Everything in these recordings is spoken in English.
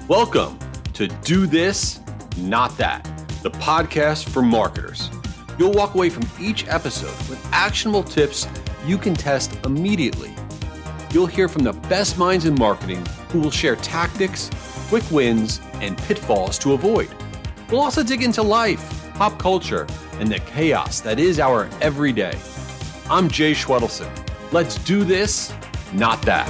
Welcome to Do This, Not That, the podcast for marketers. You'll walk away from each episode with actionable tips you can test immediately. You'll hear from the best minds in marketing who will share tactics, quick wins, and pitfalls to avoid. We'll also dig into life, pop culture, and the chaos that is our everyday. I'm Jay Schwedelson. Let's do this, not that.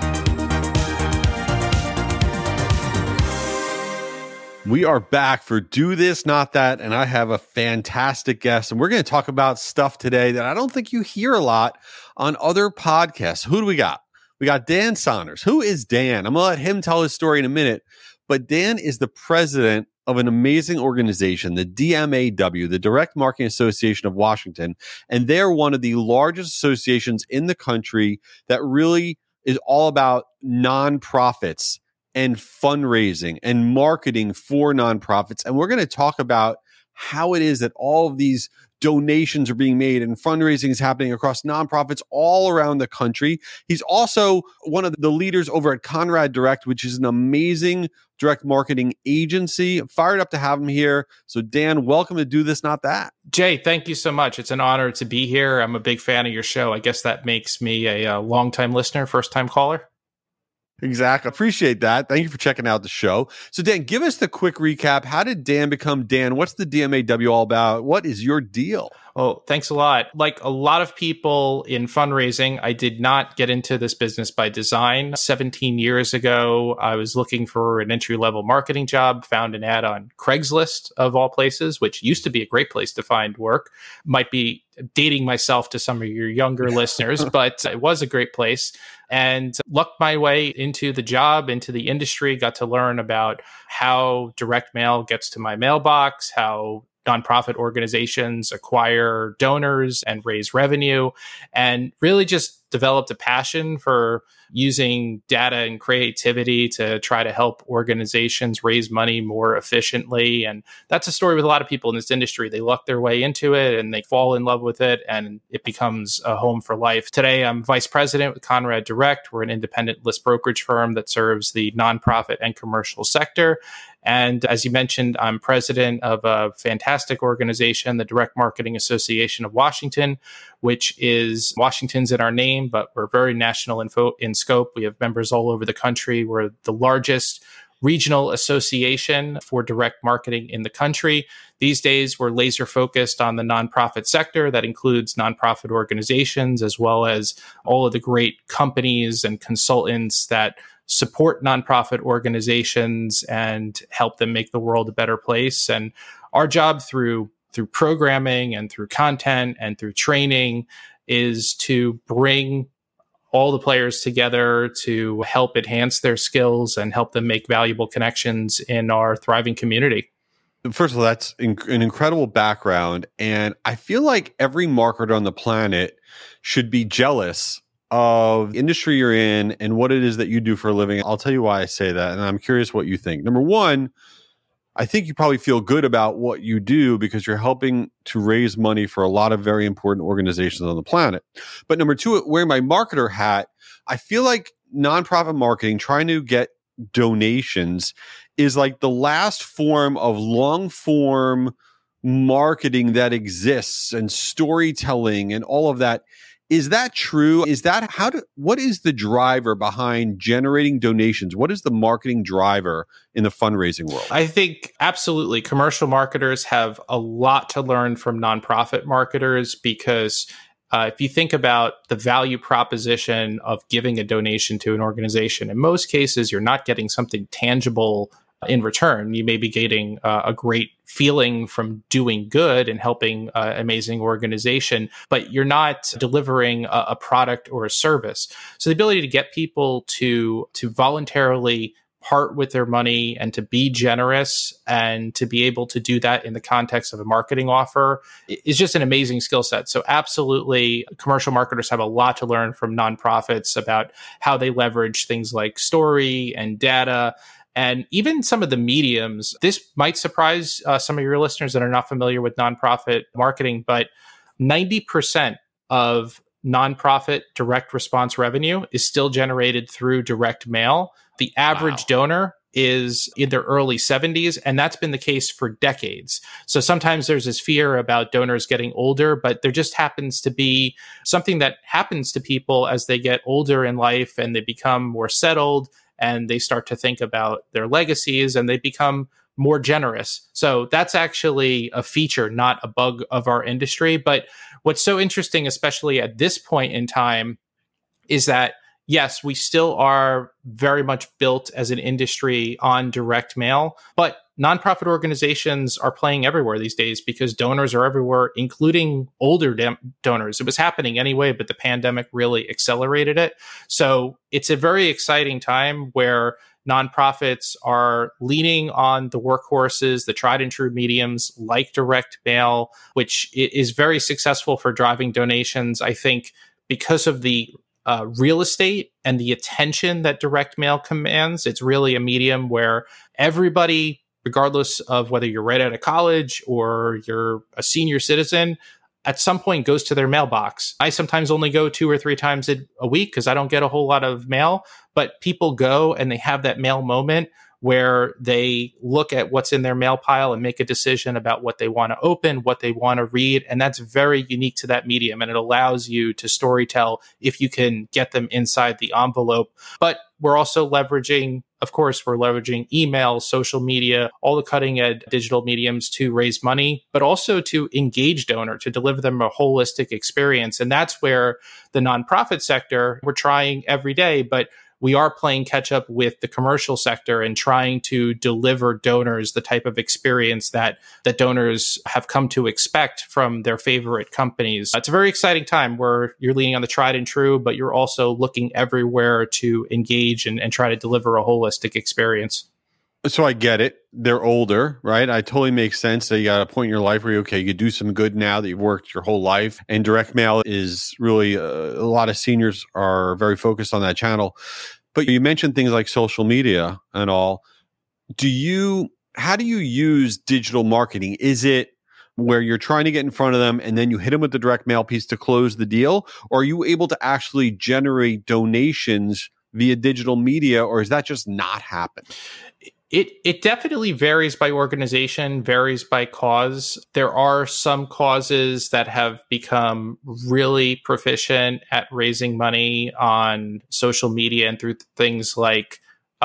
We are back for Do This, Not That, and I have a fantastic guest. And we're going to talk about stuff today that I don't think you hear a lot on other podcasts. Who do we got? We got Dan Saunders. Who is Dan? I'm going to let him tell his story in a minute. But Dan is the president of an amazing organization, the DMAW, the Direct Marketing Association of Washington. And they're one of the largest associations in the country that really is all about nonprofits and fundraising and marketing for nonprofits. And we're going to talk about how it is that all of these donations are being made and fundraising is happening across nonprofits all around the country. He's also one of the leaders over at Conrad Direct, which is an amazing direct marketing agency. I'm fired up to have him here. So Dan, welcome to Do This, Not That. Jay, thank you so much. It's an honor to be here. I'm a big fan of your show. I guess that makes me a longtime listener, first-time caller. Exactly. Appreciate that. Thank you for checking out the show. So Dan, give us the quick recap. How did Dan become Dan? What's the DMAW all about? What is your deal? Oh, thanks a lot. Like a lot of people in fundraising, I did not get into this business by design. 17 years ago, I was looking for an entry-level marketing job, found an ad on Craigslist of all places, which used to be a great place to find work. Might be dating myself to some of your younger listeners, but it was a great place. And lucked my way into the job, into the industry, got to learn about how direct mail gets to my mailbox, how nonprofit organizations acquire donors and raise revenue, and really just developed a passion for using data and creativity to try to help organizations raise money more efficiently. And that's a story with a lot of people in this industry. They luck their way into it and they fall in love with it, and it becomes a home for life. Today, I'm vice president with Conrad Direct. We're an independent list brokerage firm that serves the nonprofit and commercial sector. And as you mentioned, I'm president of a fantastic organization, the Direct Marketing Association of Washington, which is Washington's in our name, but we're very national in scope. We have members all over the country. We're the largest regional association for direct marketing in the country. These days, we're laser focused on the nonprofit sector. That includes nonprofit organizations, as well as all of the great companies and consultants that support nonprofit organizations and help them make the world a better place. And our job through programming and through content and through training is to bring all the players together to help enhance their skills and help them make valuable connections in our thriving community. First of all, that's an incredible background. And I feel like every marketer on the planet should be jealous of the industry you're in and what it is that you do for a living. I'll tell you why I say that, and I'm curious what you think. Number one, I think you probably feel good about what you do because you're helping to raise money for a lot of very important organizations on the planet. But number two, wearing my marketer hat, I feel like nonprofit marketing, trying to get donations, is like the last form of long form marketing that exists, and storytelling and all of that. Is that true? Is that what is the driver behind generating donations? What is the marketing driver in the fundraising world? I think absolutely. Commercial marketers have a lot to learn from nonprofit marketers because if you think about the value proposition of giving a donation to an organization, in most cases, you're not getting something tangible in return. You may be getting a great feeling from doing good and helping an amazing organization, but you're not delivering a product or a service. So the ability to get people to voluntarily part with their money and to be generous and to be able to do that in the context of a marketing offer is just an amazing skill set. So absolutely, commercial marketers have a lot to learn from nonprofits about how they leverage things like story and data. And even some of the mediums, this might surprise some of your listeners that are not familiar with nonprofit marketing, but 90% of nonprofit direct response revenue is still generated through direct mail. The average donor is in their early 70s, and that's been the case for decades. So sometimes there's this fear about donors getting older, but there just happens to be something that happens to people as they get older in life and they become more settled and they start to think about their legacies and they become more generous. So that's actually a feature, not a bug of our industry. But what's so interesting, especially at this point in time, is that yes, we still are very much built as an industry on direct mail, but nonprofit organizations are playing everywhere these days because donors are everywhere, including older donors. It was happening anyway, but the pandemic really accelerated it. So it's a very exciting time where nonprofits are leaning on the workhorses, the tried and true mediums like direct mail, which is very successful for driving donations. I think because of the real estate and the attention that direct mail commands, it's really a medium where everybody, regardless of whether you're right out of college or you're a senior citizen, at some point goes to their mailbox. I sometimes only go 2 or 3 times a week because I don't get a whole lot of mail, but people go and they have that mail moment where they look at what's in their mail pile and make a decision about what they want to open, what they want to read. And that's very unique to that medium. And it allows you to storytell if you can get them inside the envelope. But we're also leveraging, of course, we're leveraging email, social media, all the cutting edge digital mediums to raise money, but also to engage donor, to deliver them a holistic experience. And that's where the nonprofit sector, we're trying every day, but we are playing catch up with the commercial sector and trying to deliver donors the type of experience that donors have come to expect from their favorite companies. It's a very exciting time where you're leaning on the tried and true, but you're also looking everywhere to engage and try to deliver a holistic experience. So I get it. They're older, right? I totally make sense that you got a point in your life where you could do some good now that you've worked your whole life. And direct mail is really, a lot of seniors are very focused on that channel. But you mentioned things like social media and all. How do you use digital marketing? Is it where you're trying to get in front of them and then you hit them with the direct mail piece to close the deal? Or are you able to actually generate donations via digital media, or is that just not happen? It definitely varies by organization, varies by cause. There are some causes that have become really proficient at raising money on social media and through things like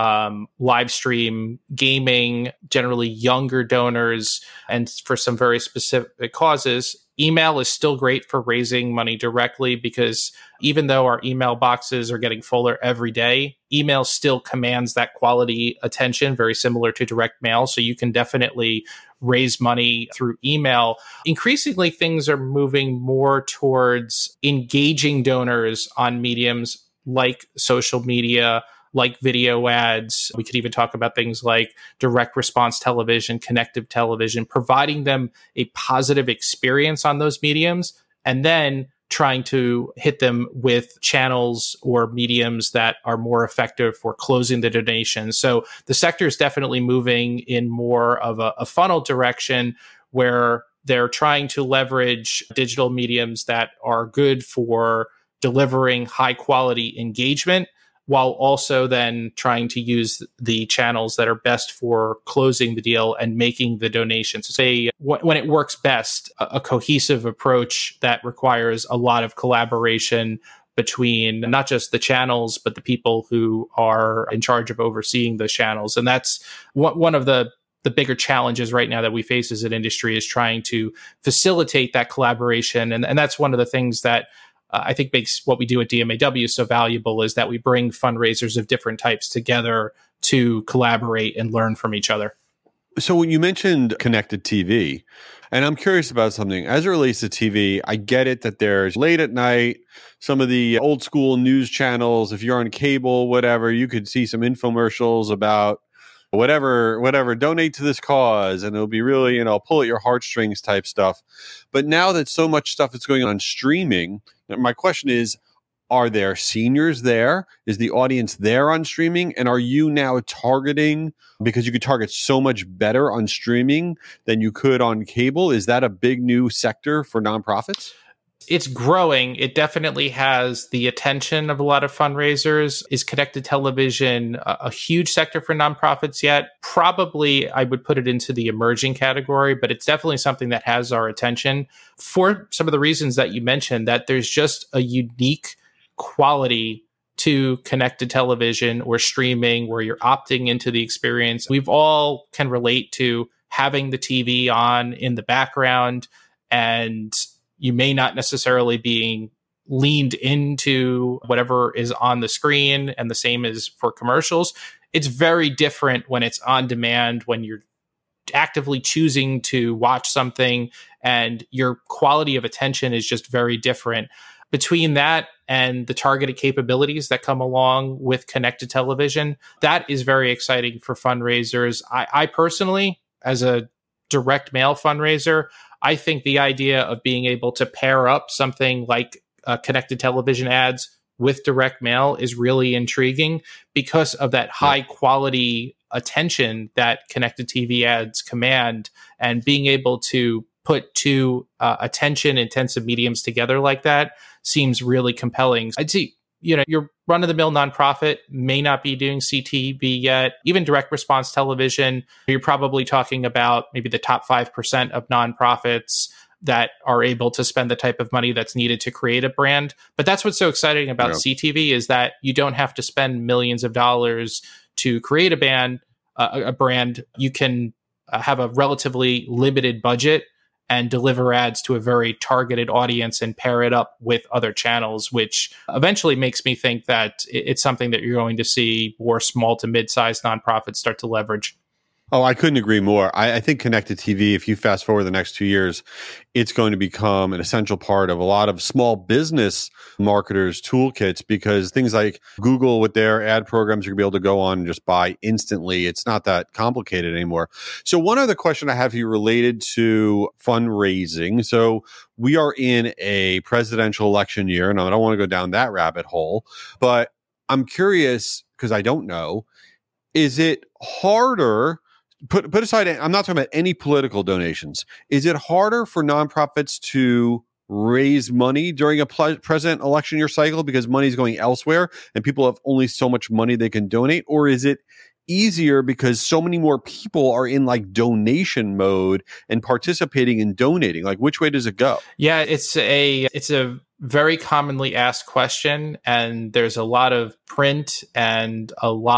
live stream gaming, generally younger donors, and for some very specific causes. Email is still great for raising money directly because even though our email boxes are getting fuller every day, email still commands that quality attention, very similar to direct mail. So you can definitely raise money through email. Increasingly, things are moving more towards engaging donors on mediums like social media, like video ads. We could even talk about things like direct response television, connected television, providing them a positive experience on those mediums, and then trying to hit them with channels or mediums that are more effective for closing the donation. So the sector is definitely moving in more of a funnel direction where they're trying to leverage digital mediums that are good for delivering high quality engagement, while also then trying to use the channels that are best for closing the deal and making the donations. Say, when it works best, a cohesive approach that requires a lot of collaboration between not just the channels, but the people who are in charge of overseeing those channels. And that's one of the bigger challenges right now that we face as an industry, is trying to facilitate that collaboration. And that's one of the things that I think makes what we do at DMAW so valuable, is that we bring fundraisers of different types together to collaborate and learn from each other. So when you mentioned connected TV, and I'm curious about something, as it relates to TV, I get it that there's late at night, some of the old school news channels, if you're on cable, whatever, you could see some infomercials about whatever, donate to this cause, and it'll be really, pull at your heartstrings type stuff. But now that so much stuff is going on streaming, my question is, are there seniors there? Is the audience there on streaming? And are you now targeting, because you could target so much better on streaming than you could on cable? Is that a big new sector for nonprofits? it's growing. It definitely has the attention of a lot of fundraisers. Is connected television a huge sector for nonprofits yet? Probably I would put it into the emerging category, but it's definitely something that has our attention for some of the reasons that you mentioned, that there's just a unique quality to connected television or streaming where you're opting into the experience. We've all can relate to having the TV on in the background, and you may not necessarily being leaned into whatever is on the screen, and the same is for commercials. It's very different when it's on demand, when you're actively choosing to watch something and your quality of attention is just very different. Between that and the targeted capabilities that come along with connected television, that is very exciting for fundraisers. I personally, as a direct mail fundraiser, I think the idea of being able to pair up something like connected television ads with direct mail is really intriguing because of that high quality attention that connected TV ads command, and being able to put two attention intensive mediums together like that seems really compelling. I'd say, your run-of-the-mill nonprofit may not be doing CTV yet. Even direct response television, you're probably talking about maybe the top 5% of nonprofits that are able to spend the type of money that's needed to create a brand. But that's what's so exciting about CTV, is that you don't have to spend millions of dollars to create a brand. You can have a relatively limited budget and deliver ads to a very targeted audience and pair it up with other channels, which eventually makes me think that it's something that you're going to see more small to mid-sized nonprofits start to leverage. Oh, I couldn't agree more. I think connected TV, if you fast forward the next 2 years, it's going to become an essential part of a lot of small business marketers' toolkits, because things like Google with their ad programs, you're going to be able to go on and just buy instantly. It's not that complicated anymore. So one other question I have here related to fundraising. So we are in a presidential election year, and I don't want to go down that rabbit hole, but I'm curious, because I don't know, is it harder? Put aside, I'm not talking about any political donations. Is it harder for nonprofits to raise money during a president election year cycle because money is going elsewhere and people have only so much money they can donate? Or is it easier because so many more people are in like donation mode and participating in donating? Like, which way does it go? Yeah, it's a very commonly asked question, and there's a lot of print and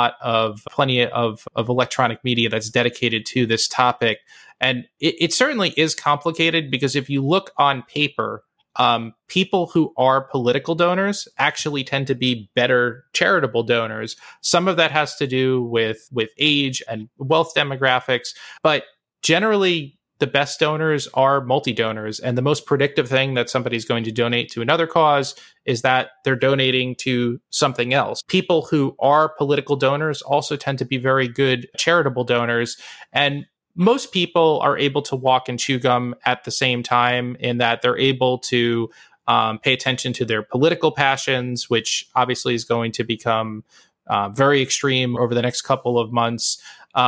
plenty of electronic media that's dedicated to this topic. And it certainly is complicated, because if you look on paper, people who are political donors actually tend to be better charitable donors. Some of that has to do with age and wealth demographics, but generally the best donors are multi-donors. And the most predictive thing that somebody's going to donate to another cause is that they're donating to something else. People who are political donors also tend to be very good charitable donors. And most people are able to walk and chew gum at the same time, in that they're able to pay attention to their political passions, which obviously is going to become very extreme over the next couple of months.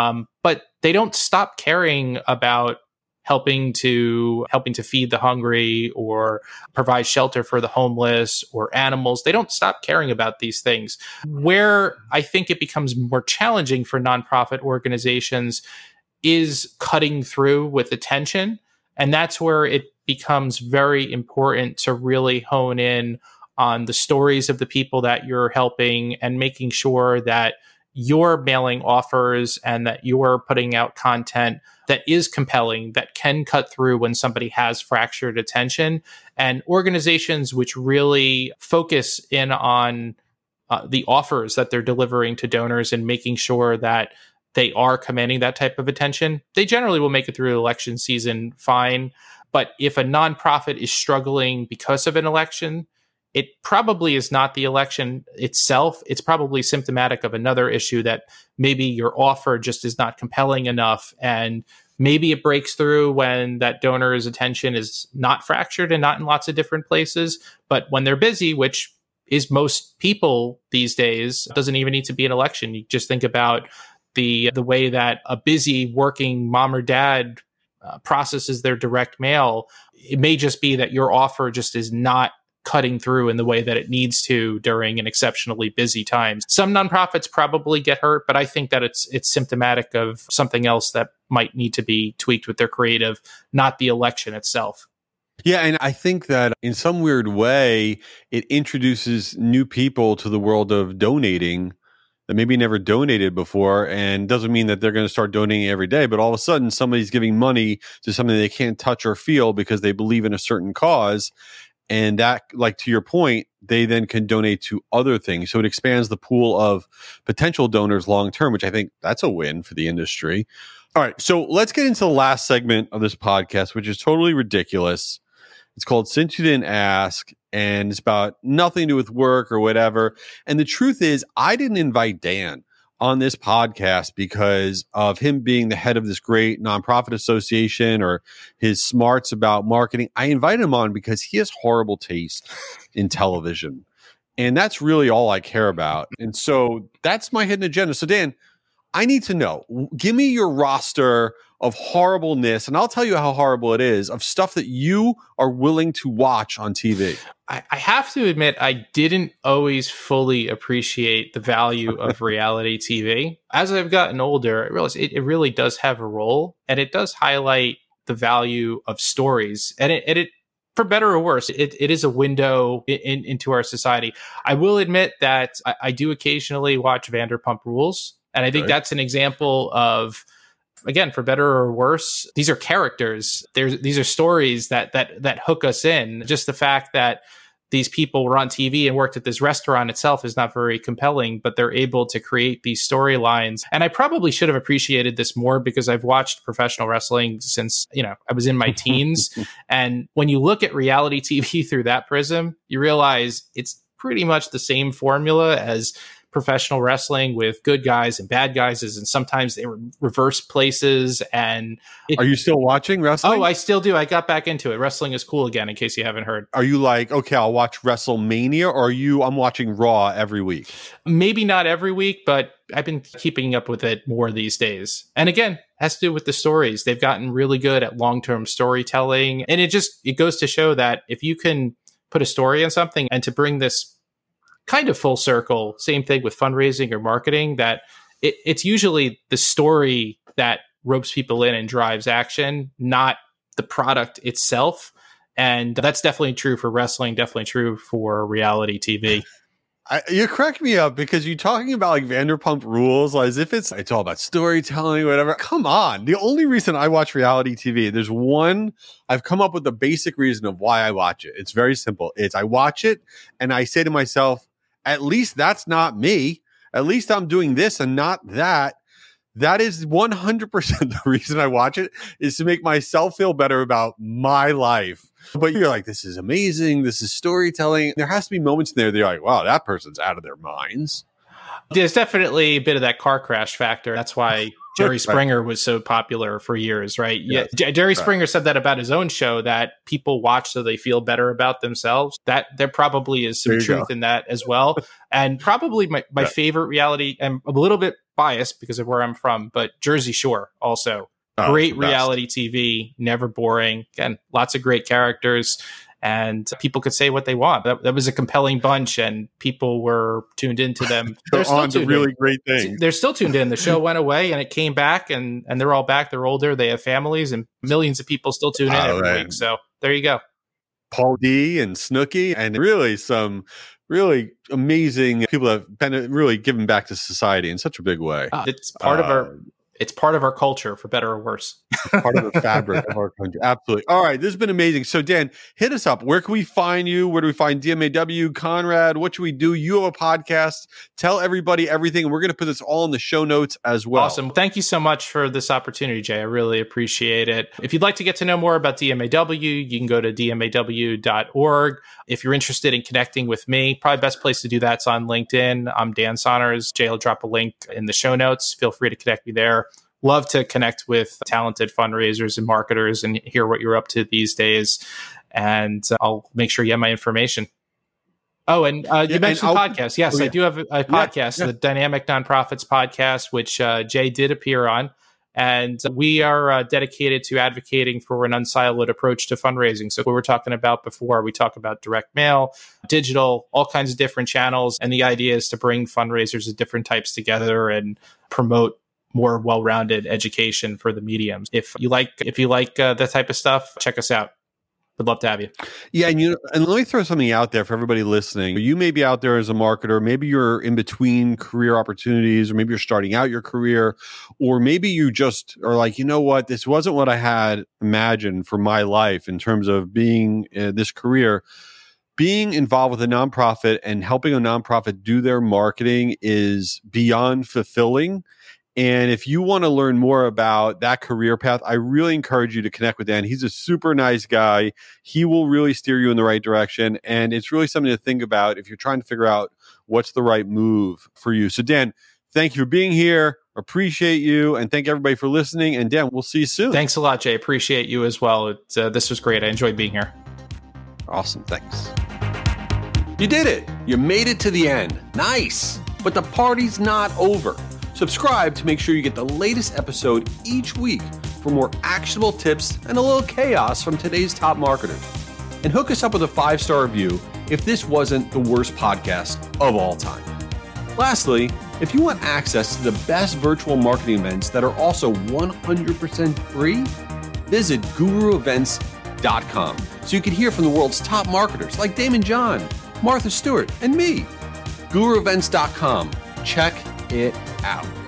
But they don't stop caring about helping to feed the hungry or provide shelter for the homeless or animals. They don't stop caring about these things. Where I think it becomes more challenging for nonprofit organizations is cutting through with attention. And that's where it becomes very important to really hone in on the stories of the people that you're helping, and making sure that you're mailing offers and that you're putting out content that is compelling, that can cut through when somebody has fractured attention. And organizations which really focus in on the offers that they're delivering to donors and making sure that they are commanding that type of attention, they generally will make it through election season fine. But if a nonprofit is struggling because of an election, it probably is not the election itself. It's probably symptomatic of another issue, that maybe your offer just is not compelling enough. And maybe it breaks through when that donor's attention is not fractured and not in lots of different places. But when they're busy, which is most people these days, doesn't even need to be an election. You just think about the way that a busy working mom or dad processes their direct mail. It may just be that your offer just is not cutting through in the way that it needs to during an exceptionally busy time. Some nonprofits probably get hurt, but I think that it's symptomatic of something else that might need to be tweaked with their creative, not the election itself. Yeah, and I think that in some weird way, it introduces new people to the world of donating that maybe never donated before, and doesn't mean that they're going to start donating every day, but all of a sudden somebody's giving money to something they can't touch or feel because they believe in a certain cause. And that, like to your point, they then can donate to other things. So it expands the pool of potential donors long term, which I think that's a win for the industry. All right, so let's get into the last segment of this podcast, which is totally ridiculous. It's called Since You Didn't Ask, and it's about nothing to do with work or whatever. And the truth is, I didn't invite Dan on this podcast because of him being the head of this great nonprofit association or his smarts about marketing. I invited him on because he has horrible taste in television. And that's really all I care about. And so that's my hidden agenda. So Dan, I need to know, give me your roster of horribleness, and I'll tell you how horrible it is, of stuff that you are willing to watch on TV. I have to admit, I didn't always fully appreciate the value of reality TV. As I've gotten older, I realized it really does have a role, and it does highlight the value of stories. And it for better or worse, it is a window into our society. I will admit that I do occasionally watch Vanderpump Rules, and I think that's an example of, again, for better or worse, these are characters. These are stories that hook us in. Just the fact that these people were on TV and worked at this restaurant itself is not very compelling, but they're able to create these storylines. And I probably should have appreciated this more because I've watched professional wrestling since, I was in my teens. And when you look at reality TV through that prism, you realize it's pretty much the same formula as professional wrestling, with good guys and bad guys, and sometimes they reverse places. And are you still watching wrestling? Oh, I still do. I got back into it. Wrestling is cool again, in case you haven't heard. Are you like, okay, I'll watch WrestleMania, or I'm watching Raw every week? Maybe not every week, but I've been keeping up with it more these days. And again, has to do with the stories. They've gotten really good at long-term storytelling. And it goes to show that if you can put a story in something, and to bring this kind of full circle, same thing with fundraising or marketing, that it's usually the story that ropes people in and drives action, not the product itself. And that's definitely true for wrestling, definitely true for reality TV. You crack me up because you're talking about like Vanderpump Rules as if it's all about storytelling or whatever. Come on. The only reason I watch reality TV, I've come up with the basic reason of why I watch it. It's very simple. I watch it and I say to myself, at least that's not me. At least I'm doing this and not that. That is 100% the reason I watch it, is to make myself feel better about my life. But you're like, this is amazing. This is storytelling. There has to be moments in there that you're like, wow, that person's out of their minds. There's definitely a bit of that car crash factor. That's why Jerry Springer was so popular for years, right? Yes. Yeah, Jerry Springer said that about his own show, that people watch so they feel better about themselves. That there probably is some truth in that as well. And probably my favorite reality, I'm a little bit biased because of where I'm from, but Jersey Shore also. Great reality TV, never boring. Again, lots of great characters. And people could say what they want. That was a compelling bunch, and people were tuned into them. They're on to really great things. They're still tuned in. The show went away, and it came back, and they're all back. They're older. They have families, and millions of people still tune in every week. So there you go. Paul D and Snooki, and really some really amazing people that have been really given back to society in such a big way. It's part of our... It's part of our culture, for better or worse. Part of the fabric of our country. Absolutely. All right. This has been amazing. So, Dan, hit us up. Where can we find you? Where do we find DMAW, Conrad? What should we do? You have a podcast. Tell everybody everything. And we're going to put this all in the show notes as well. Awesome. Thank you so much for this opportunity, Jay. I really appreciate it. If you'd like to get to know more about DMAW, you can go to dmaw.org. If you're interested in connecting with me, probably best place to do that's on LinkedIn. I'm Dan Saunders. Jay will drop a link in the show notes. Feel free to connect me there. Love to connect with talented fundraisers and marketers and hear what you're up to these days. And I'll make sure you have my information. Oh, and you mentioned podcasts. Yes, I do have a podcast, the Dynamic Nonprofits podcast, which Jay did appear on. And we are dedicated to advocating for an unsiloed approach to fundraising. So what we were talking about before, we talk about direct mail, digital, all kinds of different channels. And the idea is to bring fundraisers of different types together and promote more well-rounded education for the mediums. If you like that type of stuff, check us out. Would love to have you. Yeah, and let me throw something out there for everybody listening. You may be out there as a marketer, maybe you're in between career opportunities, or maybe you're starting out your career, or maybe you just are like, you know what, this wasn't what I had imagined for my life in terms of being this career. Being involved with a nonprofit and helping a nonprofit do their marketing is beyond fulfilling. And if you want to learn more about that career path, I really encourage you to connect with Dan. He's a super nice guy. He will really steer you in the right direction. And it's really something to think about if you're trying to figure out what's the right move for you. So Dan, thank you for being here. Appreciate you. And thank everybody for listening. And Dan, we'll see you soon. Thanks a lot, Jay. Appreciate you as well. This was great. I enjoyed being here. Awesome. Thanks. You did it. You made it to the end. Nice. But the party's not over. Subscribe to make sure you get the latest episode each week for more actionable tips and a little chaos from today's top marketers. And hook us up with a 5-star review if this wasn't the worst podcast of all time. Lastly, if you want access to the best virtual marketing events that are also 100% free, visit guruevents.com so you can hear from the world's top marketers like Damon John, Martha Stewart, and me. guruevents.com. Check it out.